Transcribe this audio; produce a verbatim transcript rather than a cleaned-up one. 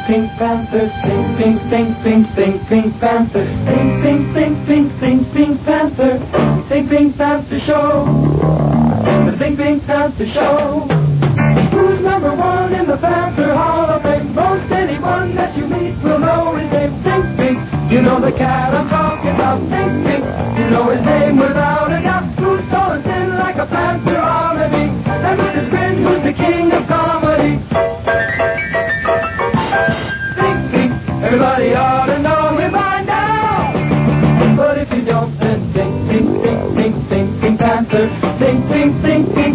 Pink Panther. Sing, sing, sing, sing, sing, Pink Panther. Sing, sing, sing, sing, sing, Pink Panther. Sing, Pink Panther Show. The Sing Pink Panther Show. Who's number one in the Panther Hall of Fame? Most anyone that you meet will know his name. Sing Pink, you know the cat I'm talking about. Sing Pink, you know his name without a doubt. Who's tall and thin like a panther on a beat? And with his grin, who's the king of comedy? Sing Pink, everybody ought to know him by now. But if you don't, then sing, sing, sing, sing, sing, Pink Panther. Sing, sing, sing, sing.